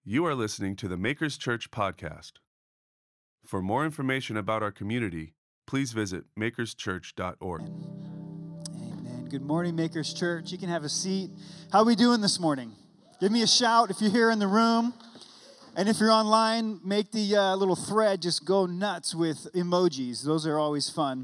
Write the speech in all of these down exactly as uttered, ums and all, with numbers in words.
You are listening to the Makers Church podcast. For more information about our community, please visit makers church dot org. Amen. Good morning, Makers Church. You can have a seat. How are we doing this morning? Give me a shout if you're here in the room. And if you're online, make the uh, little thread just go nuts with emojis. Those are always fun.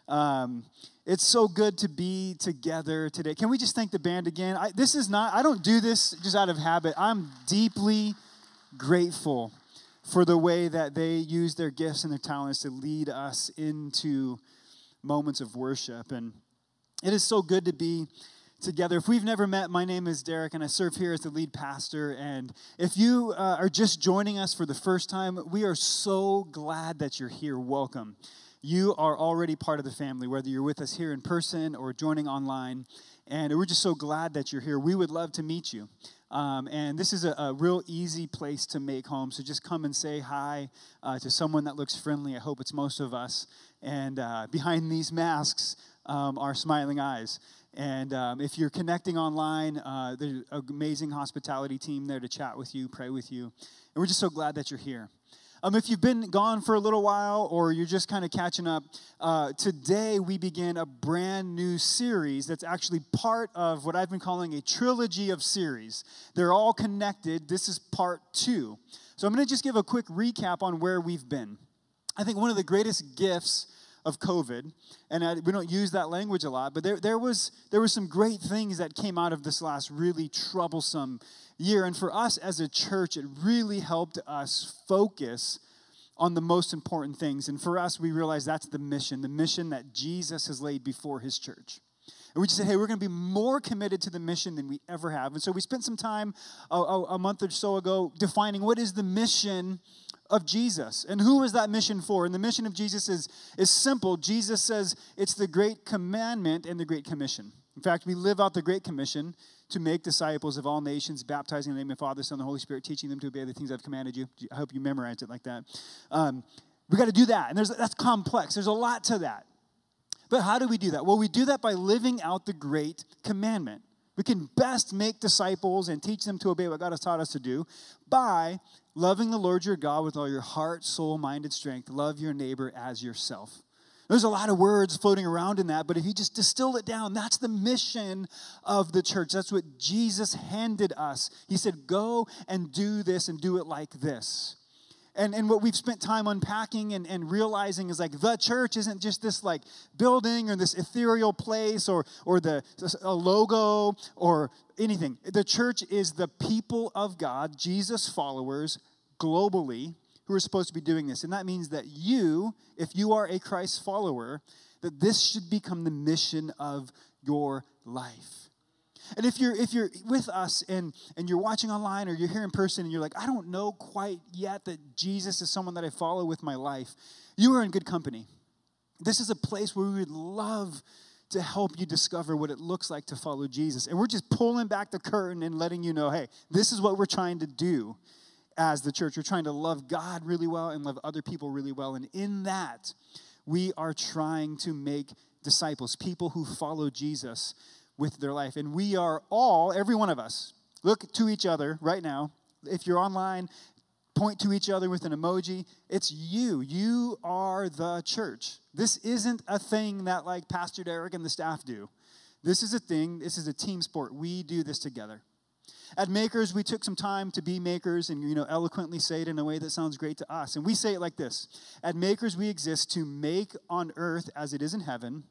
Um, it's so good to be together today. Can we just thank the band again? I, this is not, I don't do this just out of habit. I'm deeply grateful for the way that they use their gifts and their talents to lead us into moments of worship. And it is so good to be together. If we've never met, my name is Derek, and I serve here as the lead pastor. And if you uh, are just joining us for the first time, we are so glad that you're here. Welcome. You are already part of the family, whether you're with us here in person or joining online. And we're just so glad that you're here. We would love to meet you. Um, and this is a, a real easy place to make home. So just come and say hi uh, to someone that looks friendly. I hope it's most of us. And uh, behind these masks um, are smiling eyes. And um, if you're connecting online, uh, there's an amazing hospitality team there to chat with you, pray with you. And we're just so glad that you're here. Um, if you've been gone for a little while or you're just kind of catching up, uh, today we begin a brand new series that's actually part of what I've been calling a trilogy of series. They're all connected. This is part two. So I'm going to just give a quick recap on where we've been. I think one of the greatest gifts of COVID, and I, we don't use that language a lot, but there, there was there were some great things that came out of this last really troublesome year. And for us as a church, it really helped us focus on the most important things. And for us, we realized that's the mission, the mission that Jesus has laid before his church. And we just said, hey, we're going to be more committed to the mission than we ever have. And so we spent some time a, a, a month or so ago defining what is the mission of Jesus. And who is that mission for? And the mission of Jesus is, is simple. Jesus says it's the great commandment and the great commission. In fact, we live out the great commission to make disciples of all nations, baptizing in the name of the Father, Son, and the Holy Spirit, teaching them to obey the things I've commanded you. I hope you memorized it like that. Um, we got to do that. And there's that's complex. There's a lot to that. But how do we do that? Well, we do that by living out the great commandment. We can best make disciples and teach them to obey what God has taught us to do by loving the Lord your God with all your heart, soul, mind, and strength. Love your neighbor as yourself. There's a lot of words floating around in that, but if you just distill it down, that's the mission of the church. That's what Jesus handed us. He said, go and do this and do it like this. And and what we've spent time unpacking and, and realizing is like the church isn't just this like building or this ethereal place or or the a logo or anything. The church is the people of God, Jesus followers globally who are supposed to be doing this. And that means that you, if you are a Christ follower, that this should become the mission of your life. And if you're if you're with us and, and you're watching online or you're here in person and you're like, I don't know quite yet that Jesus is someone that I follow with my life, you are in good company. This is a place where we would love to help you discover what it looks like to follow Jesus. And we're just pulling back the curtain and letting you know, hey, this is what we're trying to do as the church. We're trying to love God really well and love other people really well. And in that, we are trying to make disciples, people who follow Jesus with their life. And we are all, every one of us, look to each other right now. If you're online, point to each other with an emoji. It's you. You are the church. This isn't a thing that like Pastor Derek and the staff do. This is a thing. This is a team sport. We do this together. At Makers, we took some time to be makers and, you know, eloquently say it in a way that sounds great to us. And we say it like this. At Makers, we exist to make on earth as it is in heaven,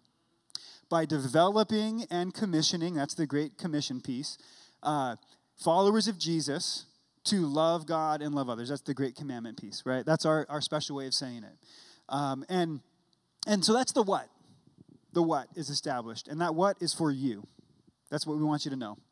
by developing and commissioning, that's the Great Commission piece, uh, followers of Jesus to love God and love others. That's the Great Commandment piece, right? That's our, our special way of saying it. Um, and, and so that's the what. The what is established. And that what is for you. That's what we want you to know.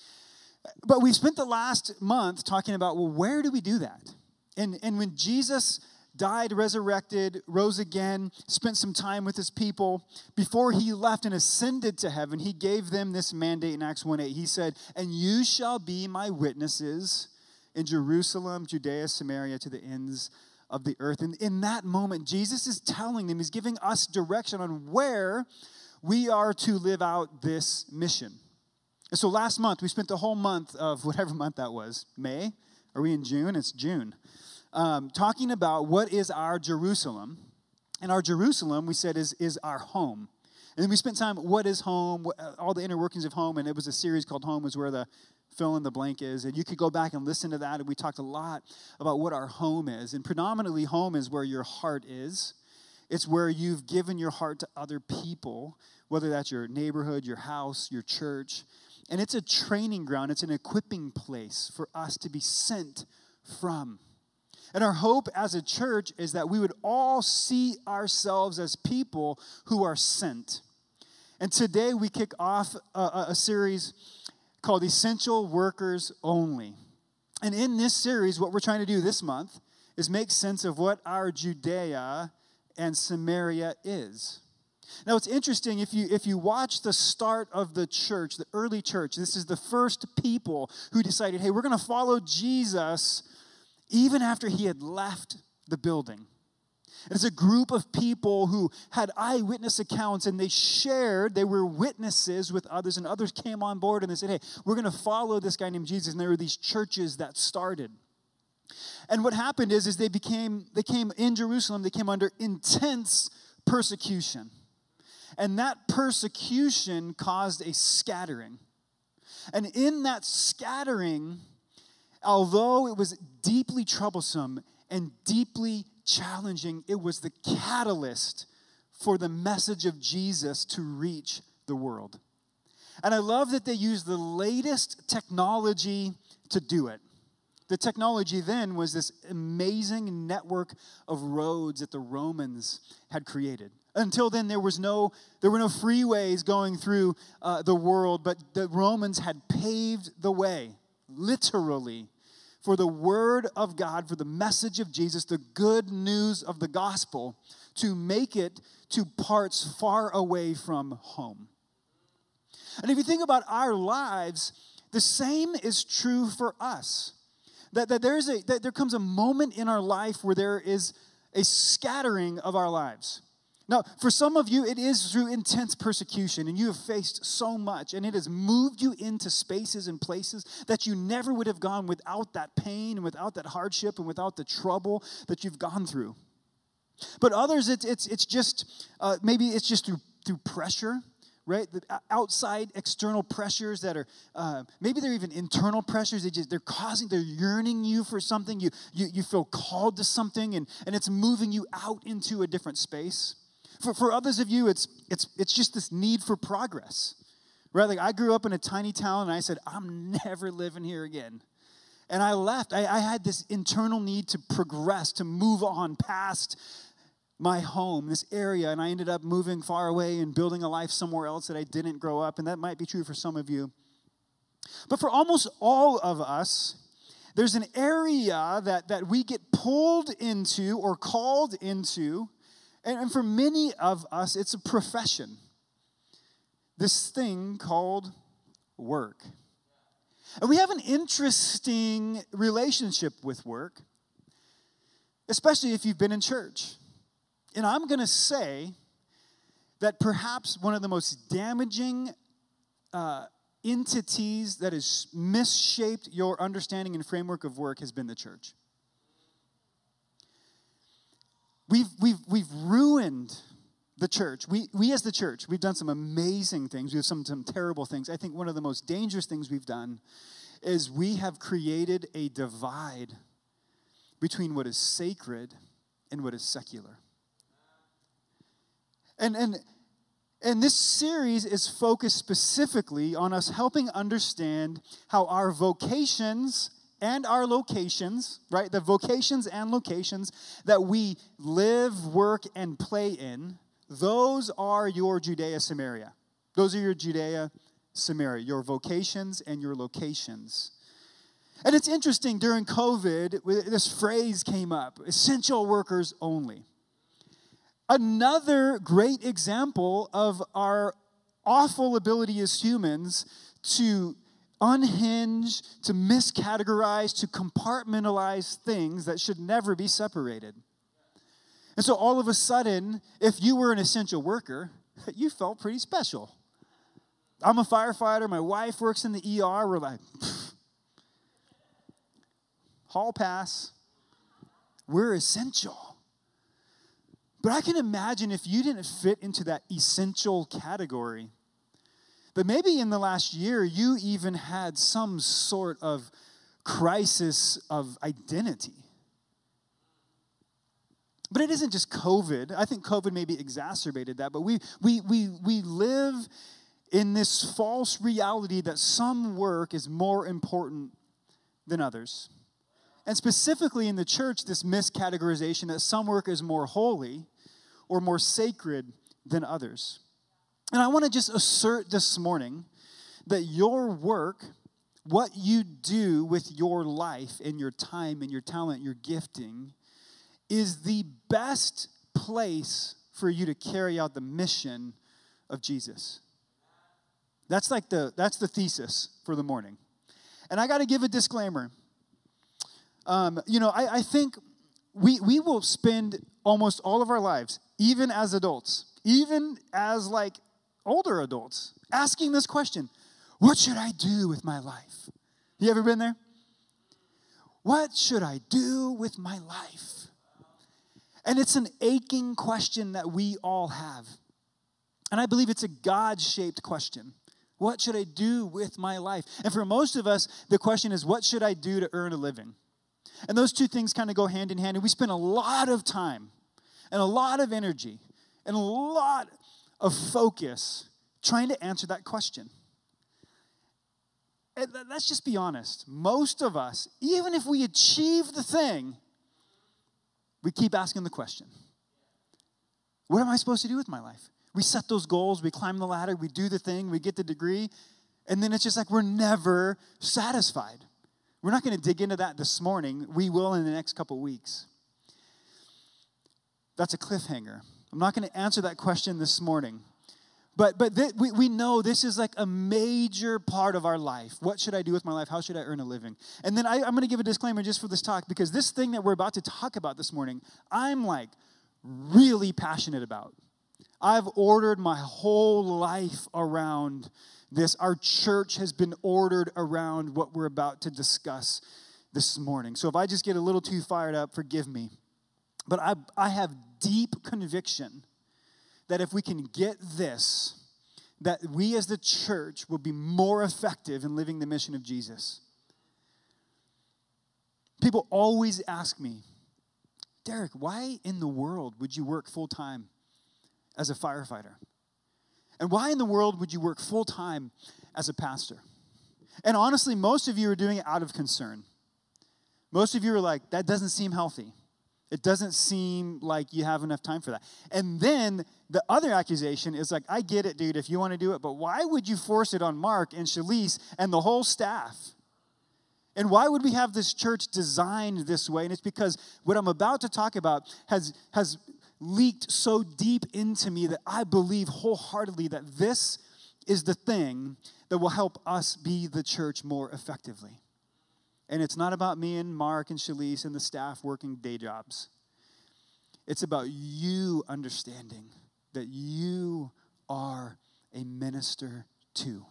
But we spent the last month talking about, well, where do we do that? And, and when Jesus died, resurrected, rose again, spent some time with his people. Before he left and ascended to heaven, he gave them this mandate in Acts one eight. He said, and you shall be my witnesses in Jerusalem, Judea, Samaria, to the ends of the earth. And in that moment, Jesus is telling them, he's giving us direction on where we are to live out this mission. And so last month, we spent the whole month of whatever month that was, May, Are we in June? It's June. Um, talking about what is our Jerusalem. And our Jerusalem, we said, is, is our home. And then we spent time, what is home, what, uh, all the inner workings of home, and it was a series called Home is where the fill in the blank is. And you could go back and listen to that, and we talked a lot about what our home is. And predominantly, home is where your heart is. It's where you've given your heart to other people, whether that's your neighborhood, your house, your church. And it's a training ground. It's an equipping place for us to be sent from. And our hope as a church is that we would all see ourselves as people who are sent. And today we kick off a, a series called Essential Workers Only. And in this series, what we're trying to do this month is make sense of what our Judea and Samaria is. Now, it's interesting, if you if you watch the start of the church, the early church, this is the first people who decided, hey, we're going to follow Jesus even after he had left the building. It's a group of people who had eyewitness accounts, and they shared, they were witnesses with others, and others came on board, and they said, hey, we're going to follow this guy named Jesus, and there were these churches that started. And what happened is, is they became, they came in Jerusalem, they came under intense persecution. And that persecution caused a scattering. And in that scattering, although it was deeply troublesome and deeply challenging, it was the catalyst for the message of Jesus to reach the world. And I love that they used the latest technology to do it. The technology then was this amazing network of roads that the Romans had created. Until then, there was no, there were no freeways going through uh, the world, but the Romans had paved the way, literally, for the word of God, for the message of Jesus, the good news of the gospel, to make it to parts far away from home. And if you think about our lives, the same is true for us. That, that, there's a, that there comes a moment in our life where there is a scattering of our lives. Now, for some of you, it is through intense persecution, and you have faced so much, and it has moved you into spaces and places that you never would have gone without that pain and without that hardship and without the trouble that you've gone through. But others, it's it's it's just, uh, maybe it's just through, through pressure, right? The outside external pressures that are, uh, maybe they're even internal pressures. They just, they're causing, they're yearning you for something. You, you, you feel called to something, and, and it's moving you out into a different space. For, for others of you, it's it's it's just this need for progress, right? Like I grew up in a tiny town, and I said, I'm never living here again. And I left. I, I had this internal need to progress, to move on past my home, this area, and I ended up moving far away and building a life somewhere else that I didn't grow up, and that might be true for some of you. But for almost all of us, there's an area that, that we get pulled into or called into. And for many of us, it's a profession. This thing called work. And we have an interesting relationship with work, especially if you've been in church. And I'm going to say that perhaps one of the most damaging uh, entities that has misshaped your understanding and framework of work has been the church. We've, we've, we've ruined the church. We, we as the church, we've done some amazing things. We have some, some terrible things. I think one of the most dangerous things we've done is we have created a divide between what is sacred and what is secular. And, and, and this series is focused specifically on us helping understand how our vocations and our locations, right? The vocations and locations that we live, work, and play in, those are your Judea, Samaria. Those are your Judea, Samaria, your vocations and your locations. And it's interesting, during COVID, this phrase came up, essential workers only. Another great example of our awful ability as humans to unhinge, to miscategorize, to compartmentalize things that should never be separated. And so all of a sudden, if you were an essential worker, you felt pretty special. I'm a firefighter, my wife works in the E R, we're like, hall pass. We're essential. But I can imagine if you didn't fit into that essential category, that maybe in the last year you even had some sort of crisis of identity. But it isn't just COVID. I think COVID maybe exacerbated that. But we we we we live in this false reality that some work is more important than others. And specifically in the church, this miscategorization that some work is more holy or more sacred than others. And I want to just assert this morning that your work, what you do with your life and your time and your talent, your gifting, is the best place for you to carry out the mission of Jesus. That's like the that's the thesis for the morning. And I got to give a disclaimer. Um, you know, I, I think we we will spend almost all of our lives, even as adults, even as like older adults, asking this question: what should I do with my life? You ever been there? What should I do with my life? And it's an aching question that we all have. And I believe it's a God-shaped question. What should I do with my life? And for most of us, the question is, what should I do to earn a living? And those two things kind of go hand in hand. And we spend a lot of time and a lot of energy and a lot of focus trying to answer that question. And let's just be honest. Most of us, even if we achieve the thing, we keep asking the question, what am I supposed to do with my life? We set those goals, we climb the ladder, we do the thing, we get the degree, and then it's just like we're never satisfied. We're not going to dig into that this morning. We will in the next couple weeks. That's a cliffhanger. I'm not going to answer that question this morning. But but th- we, we know this is like a major part of our life. What should I do with my life? How should I earn a living? And then I, I'm going to give a disclaimer just for this talk, because this thing that we're about to talk about this morning, I'm like really passionate about. I've ordered my whole life around this. Our church has been ordered around what we're about to discuss this morning. So if I just get a little too fired up, forgive me. But I I have deep conviction that if we can get this, that we as the church will be more effective in living the mission of Jesus. People always ask me, Derek, why in the world would you work full-time as a firefighter? And why in the world would you work full-time as a pastor? And honestly, most of you are doing it out of concern. Most of you are like, that doesn't seem healthy. It doesn't seem like you have enough time for that. And then the other accusation is like, I get it, dude, if you want to do it, but why would you force it on Mark and Shalise and the whole staff? And why would we have this church designed this way? And it's because what I'm about to talk about has, has leaked so deep into me that I believe wholeheartedly that this is the thing that will help us be the church more effectively. And it's not about me and Mark and Shalise and the staff working day jobs. It's about you understanding that you are a minister too.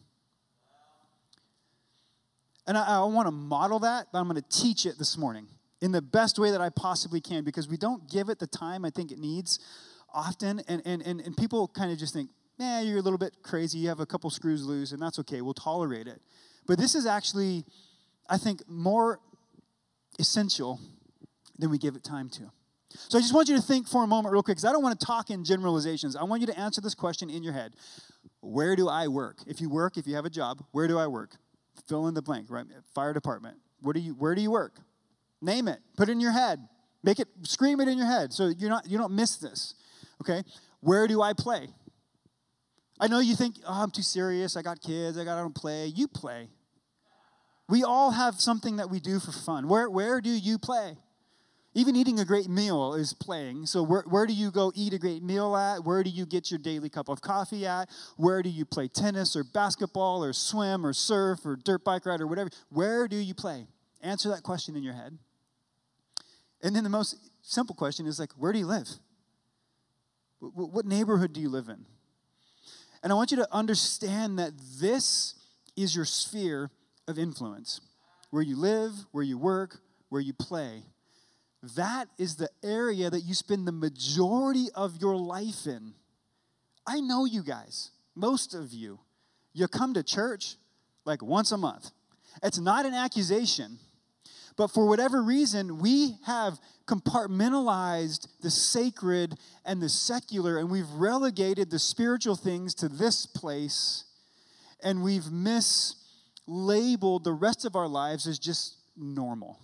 And I, I want to model that, but I'm going to teach it this morning in the best way that I possibly can, because we don't give it the time I think it needs often. And, and, and, and people kind of just think, nah, you're a little bit crazy. You have a couple screws loose, and that's okay. We'll tolerate it. But this is actually, I think, more essential than we give it time to. So I just want you to think for a moment real quick, because I don't want to talk in generalizations. I want you to answer this question in your head. Where do I work? If you work, if you have a job, where do I work? Fill in the blank, right? Fire department. Where do you, where do you work? Name it. Put it in your head. Make it, scream it in your head so you're not, you don't miss this, okay? Where do I play? I know you think, oh, I'm too serious. I got kids. I got, I don't play. You play. We all have something that we do for fun. Where, where do you play? Even eating a great meal is playing. So where, where do you go eat a great meal at? Where do you get your daily cup of coffee at? Where do you play tennis or basketball or swim or surf or dirt bike ride or whatever? Where do you play? Answer that question in your head. And then the most simple question is like, where do you live? W- what neighborhood do you live in? And I want you to understand that this is your sphere of influence. Where you live, where you work, where you play, that is the area that you spend the majority of your life in. I know you guys, most of you. You come to church like once a month. It's not an accusation, but for whatever reason, we have compartmentalized the sacred and the secular, and we've relegated the spiritual things to this place, and we've mislabeled the rest of our lives as just normal.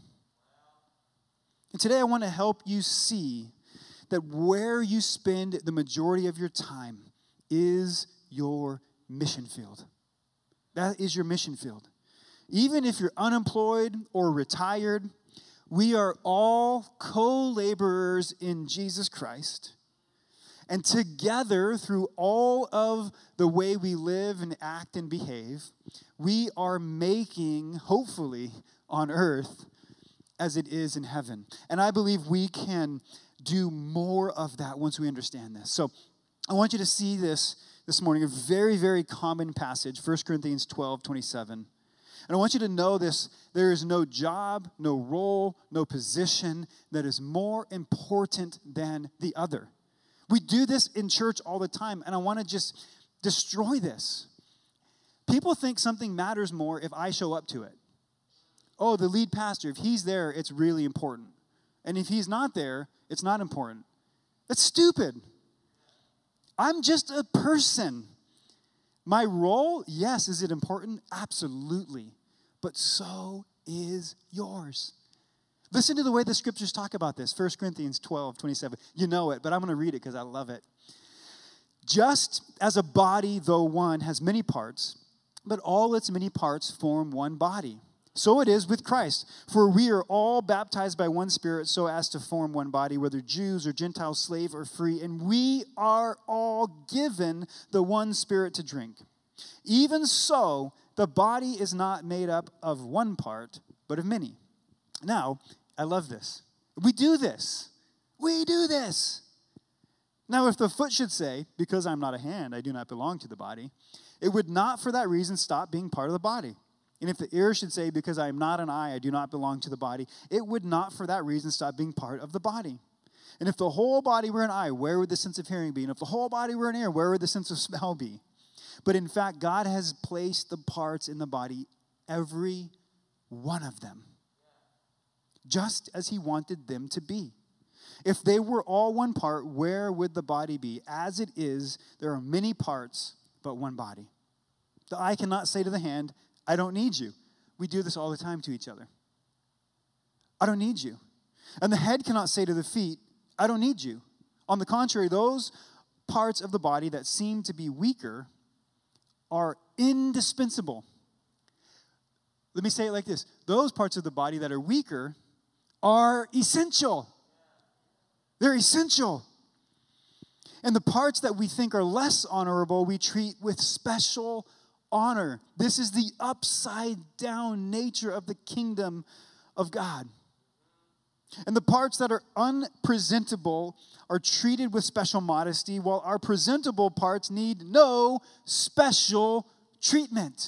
And today I want to help you see that where you spend the majority of your time is your mission field. That is your mission field. Even if you're unemployed or retired, we are all co-laborers in Jesus Christ. And together, through all of the way we live and act and behave, we are making, hopefully, on earth as it is in heaven. And I believe we can do more of that once we understand this. So I want you to see this this morning, a very, very common passage, First Corinthians twelve twenty-seven. And I want you to know this, there is no job, no role, no position that is more important than the other. We do this in church all the time, and I want to just destroy this. People think something matters more if I show up to it. Oh, the lead pastor, if he's there, it's really important. And if he's not there, it's not important. That's stupid. I'm just a person. My role, yes, is it important? Absolutely. But so is yours. Listen to the way the scriptures talk about this. First Corinthians twelve twenty-seven. You know it, but I'm going to read it because I love it. Just as a body, though one, has many parts, but all its many parts form one body. So it is with Christ. For we are all baptized by one Spirit so as to form one body, whether Jews or Gentiles, slave or free, and we are all given the one Spirit to drink. Even so, the body is not made up of one part, but of many. Now, I love this. We do this. We do this. Now, if the foot should say, because I'm not a hand, I do not belong to the body, it would not for that reason stop being part of the body. And if the ear should say, because I am not an eye, I do not belong to the body, it would not for that reason stop being part of the body. And if the whole body were an eye, where would the sense of hearing be? And if the whole body were an ear, where would the sense of smell be? But in fact, God has placed the parts in the body, every one of them, just as he wanted them to be. If they were all one part, where would the body be? As it is, there are many parts, but one body. The eye cannot say to the hand, I don't need you. We do this all the time to each other. I don't need you. And the head cannot say to the feet, I don't need you. On the contrary, those parts of the body that seem to be weaker are indispensable. Let me say it like this. Those parts of the body that are weaker are essential. They're essential. And the parts that we think are less honorable, we treat with special honor. This is the upside down nature of the kingdom of God. And the parts that are unpresentable are treated with special modesty, while our presentable parts need no special treatment.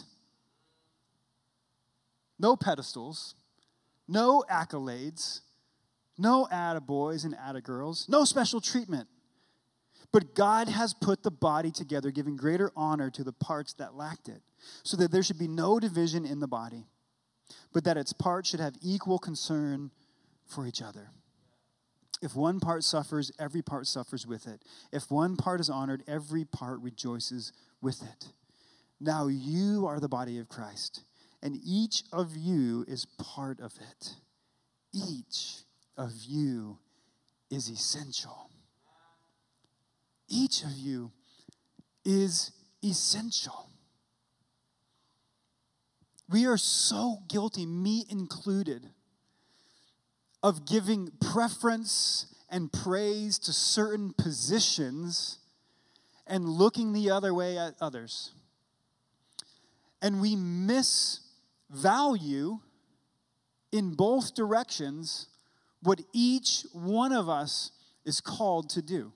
No pedestals, no accolades, no attaboys and attagirls, no special treatment. But God has put the body together, giving greater honor to the parts that lacked it, so that there should be no division in the body, but that its parts should have equal concern for each other. If one part suffers, every part suffers with it. If one part is honored, every part rejoices with it. Now you are the body of Christ, and each of you is part of it. Each of you is essential. Each of you is essential. We are so guilty, me included, of giving preference and praise to certain positions and looking the other way at others. And we misvalue in both directions what each one of us is called to do.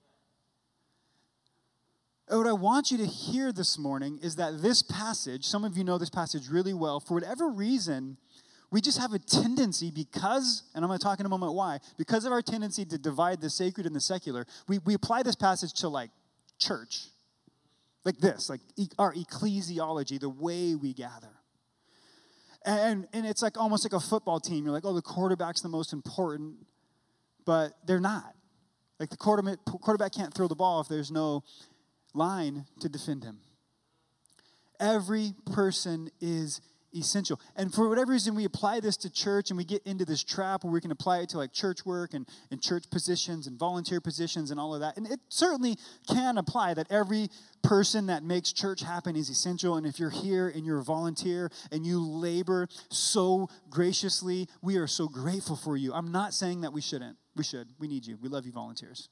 And what I want you to hear this morning is that this passage, some of you know this passage really well, for whatever reason, we just have a tendency because, and I'm going to talk in a moment why, because of our tendency to divide the sacred and the secular, we, we apply this passage to like church. Like this, like e- our ecclesiology, the way we gather. And, and it's like almost like a football team. You're like, oh, the quarterback's the most important, but they're not. Like the quarterback, quarterback can't throw the ball if there's no line to defend him. Every person is essential. And for whatever reason, we apply this to church and we get into this trap where we can apply it to like church work and, and church positions and volunteer positions and all of that. And it certainly can apply that every person that makes church happen is essential. And if you're here and you're a volunteer and you labor so graciously, we are so grateful for you. I'm not saying that we shouldn't. We should. We need you. We love you, volunteers.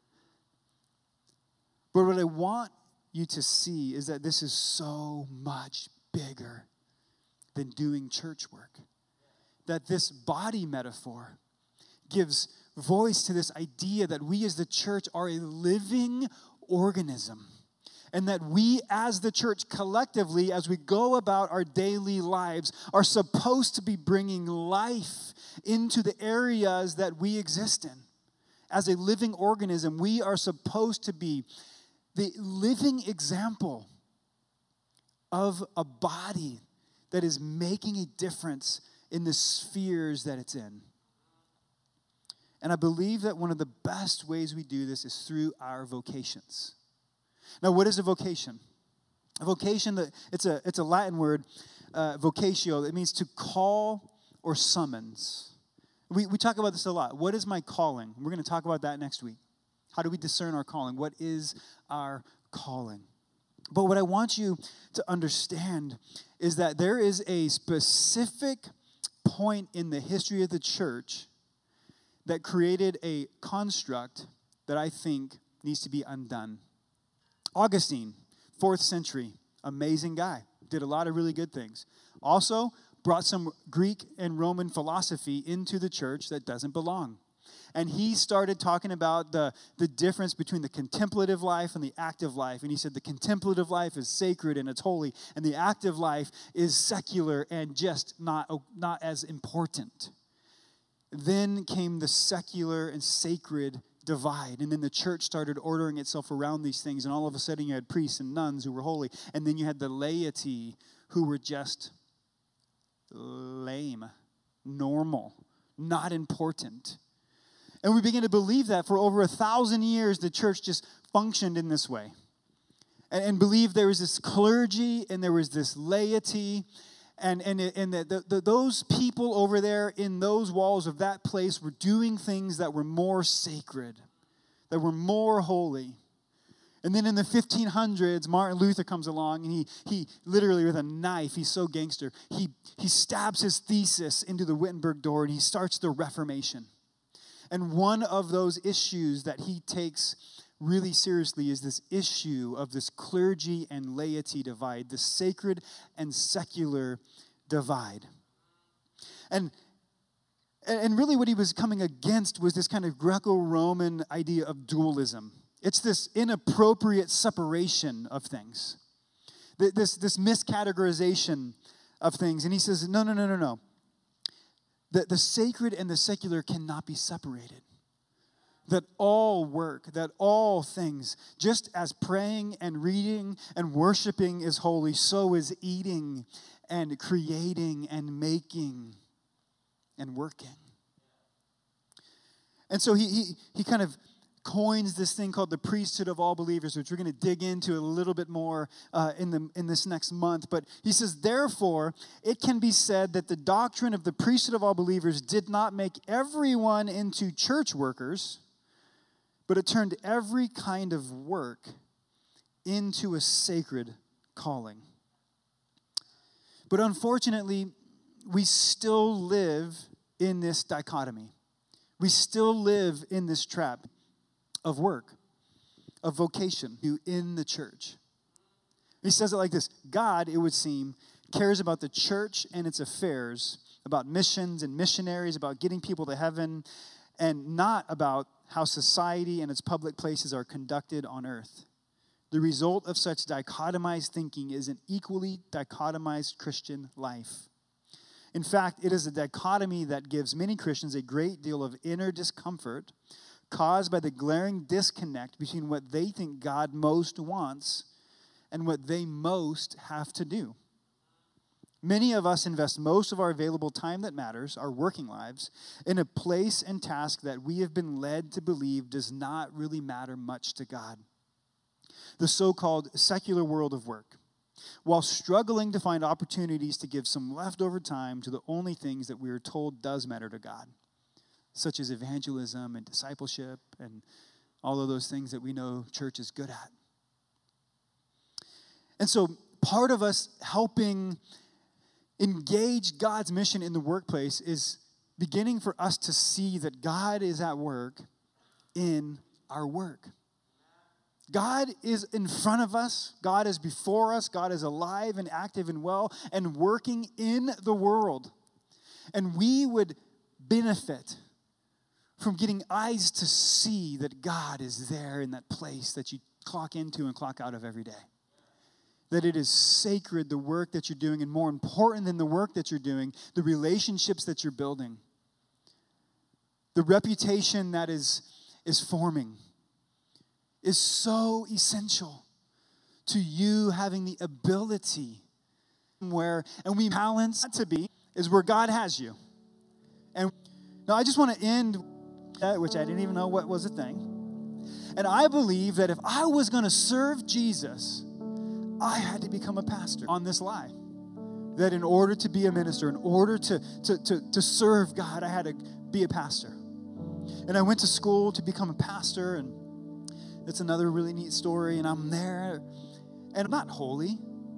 But what I want you to see is that this is so much bigger than doing church work. That this body metaphor gives voice to this idea that we as the church are a living organism. And that we as the church collectively, as we go about our daily lives, are supposed to be bringing life into the areas that we exist in. As a living organism, we are supposed to be the living example of a body that is making a difference in the spheres that it's in. And I believe that one of the best ways we do this is through our vocations. Now, what is a vocation? A vocation, it's a, it's a Latin word, uh, vocatio. It means to call or summons. We, we talk about this a lot. What is my calling? We're going to talk about that next week. How do we discern our calling? What is our calling? But what I want you to understand is that there is a specific point in the history of the church that created a construct that I think needs to be undone. Augustine, fourth century, amazing guy, did a lot of really good things. Also brought some Greek and Roman philosophy into the church that doesn't belong. And he started talking about the, the difference between the contemplative life and the active life. And he said the contemplative life is sacred and it's holy, and the active life is secular and just not, not as important. Then came the secular and sacred divide. And then the church started ordering itself around these things. And all of a sudden you had priests and nuns who were holy. And then you had the laity who were just lame, normal, not important. And we begin to believe that for over a thousand years, the church just functioned in this way. And, and believed there was this clergy and there was this laity. And, and, and the, the, the, those people over there in those walls of that place were doing things that were more sacred, that were more holy. And then in the fifteen hundreds, Martin Luther comes along and he, he literally with a knife, he's so gangster, he, he stabs his thesis into the Wittenberg door and he starts the Reformation. And one of those issues that he takes really seriously is this issue of this clergy and laity divide, the sacred and secular divide. And, and really what he was coming against was this kind of Greco-Roman idea of dualism. It's this inappropriate separation of things, this, this miscategorization of things. And he says, no, no, no, no, no. The, the sacred and the secular cannot be separated. That all work, that all things, just as praying and reading and worshiping is holy, so is eating and creating and making and working. And so he he, he kind of coins this thing called the priesthood of all believers, which we're going to dig into a little bit more uh, in the in this next month. But he says, therefore, it can be said that the doctrine of the priesthood of all believers did not make everyone into church workers, but it turned every kind of work into a sacred calling. But unfortunately, we still live in this dichotomy. We still live in this trap of work, of vocation in the church. He says it like this: God, it would seem, cares about the church and its affairs, about missions and missionaries, about getting people to heaven, and not about how society and its public places are conducted on earth. The result of such dichotomized thinking is an equally dichotomized Christian life. In fact, it is a dichotomy that gives many Christians a great deal of inner discomfort caused by the glaring disconnect between what they think God most wants and what they most have to do. Many of us invest most of our available time that matters, our working lives, in a place and task that we have been led to believe does not really matter much to God. The so-called secular world of work, while struggling to find opportunities to give some leftover time to the only things that we are told does matter to God, such as evangelism and discipleship and all of those things that we know church is good at. And so part of us helping engage God's mission in the workplace is beginning for us to see that God is at work in our work. God is in front of us. God is before us. God is alive and active and well and working in the world. And we would benefit from getting eyes to see that God is there in that place that you clock into and clock out of every day. That it is sacred, the work that you're doing, and more important than the work that you're doing, the relationships that you're building, the reputation that is, is forming, is so essential to you having the ability where, and we balance to be, is where God has you. And now I just want to end, which I didn't even know what was a thing. And I believe that if I was going to serve Jesus, I had to become a pastor on this lie. That in order to be a minister, in order to, to, to, to serve God, I had to be a pastor. And I went to school to become a pastor, and it's another really neat story, and I'm there, and I'm not holy.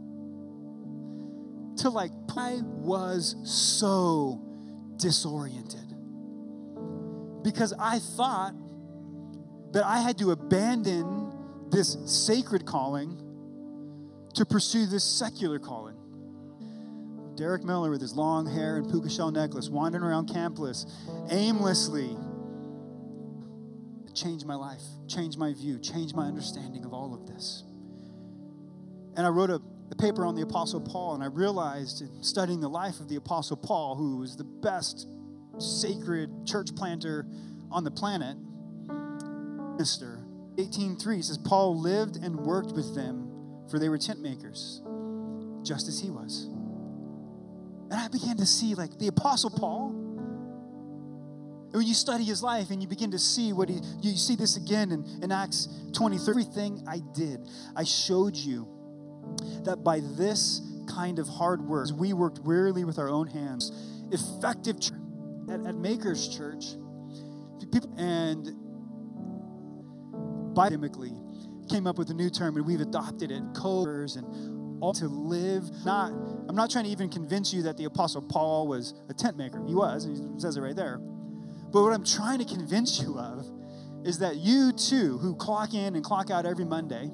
Till like, I was so disoriented. Because I thought that I had to abandon this sacred calling to pursue this secular calling. Derek Miller with his long hair and puka shell necklace, wandering around campus aimlessly. Changed my life, changed my view, changed my understanding of all of this. And I wrote a, a paper on the Apostle Paul, and I realized in studying the life of the Apostle Paul, who was the best sacred church planter on the planet, minister, eighteen three says, Paul lived and worked with them, for they were tent makers, just as he was. And I began to see, like, the Apostle Paul. And when you study his life and you begin to see what he, you see this again in, in Acts twenty, everything I did, I showed you that by this kind of hard work, we worked wearily with our own hands, effective church, at, at Maker's Church, people, and biochemically came up with a new term, and we've adopted it, co-workers, and all to live. Not, I'm not trying to even convince you that the Apostle Paul was a tent maker. He was, and he says it right there. But what I'm trying to convince you of is that you too, who clock in and clock out every Monday,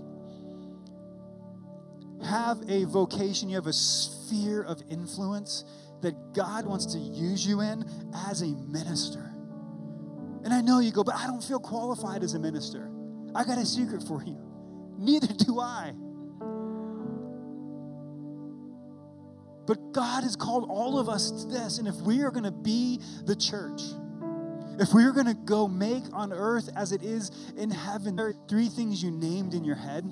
have a vocation, you have a sphere of influence that God wants to use you in as a minister. And I know you go, but I don't feel qualified as a minister. I got a secret for you. Neither do I. But God has called all of us to this, and if we are going to be the church, if we are going to go make on earth as it is in heaven, there are three things you named in your head.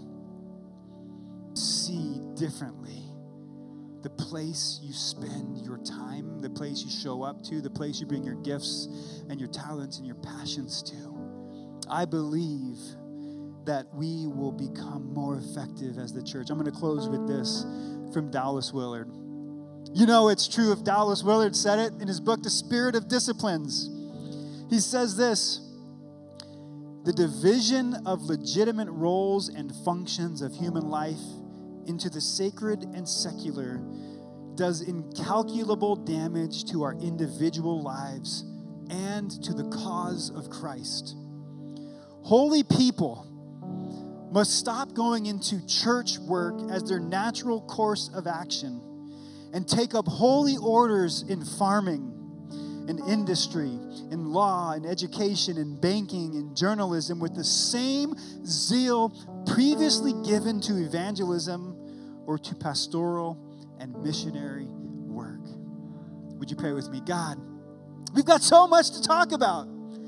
See differently the place you spend your time, the place you show up to, the place you bring your gifts and your talents and your passions to. I believe that we will become more effective as the church. I'm going to close with this from Dallas Willard. You know it's true if Dallas Willard said it in his book, The Spirit of Disciplines. He says this: the division of legitimate roles and functions of human life into the sacred and secular does incalculable damage to our individual lives and to the cause of Christ. Holy people must stop going into church work as their natural course of action and take up holy orders in farming, in industry, in law, in education, in banking, in journalism with the same zeal previously given to evangelism or to pastoral and missionary work. Would you pray with me? God, we've got so much to talk about.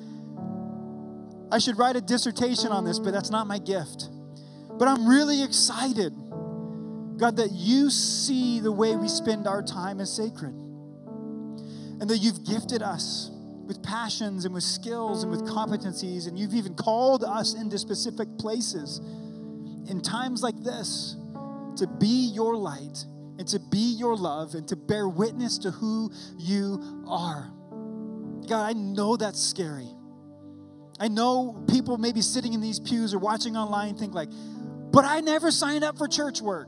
I should write a dissertation on this, but that's not my gift. But I'm really excited, God, that you see the way we spend our time as sacred. And that you've gifted us with passions and with skills and with competencies, and you've even called us into specific places in times like this to be your light and to be your love and to bear witness to who you are. God, I know that's scary. I know people maybe sitting in these pews or watching online think like, but I never signed up for church work.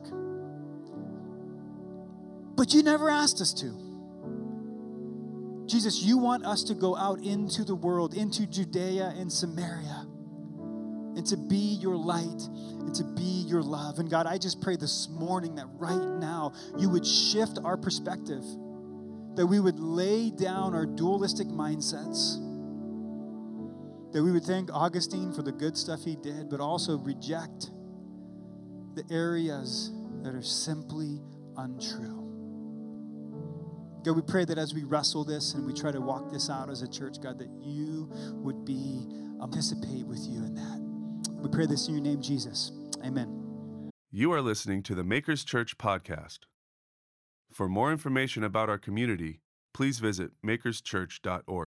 But you never asked us to. Jesus, you want us to go out into the world, into Judea and Samaria, and to be your light and to be your love. And God, I just pray this morning that right now you would shift our perspective, that we would lay down our dualistic mindsets, that we would thank Augustine for the good stuff he did, but also reject the areas that are simply untrue. God, we pray that as we wrestle this and we try to walk this out as a church, God, that you would be, participate with you in that. We pray this in your name, Jesus. Amen. You are listening to the Makers Church podcast. For more information about our community, please visit makers church dot org.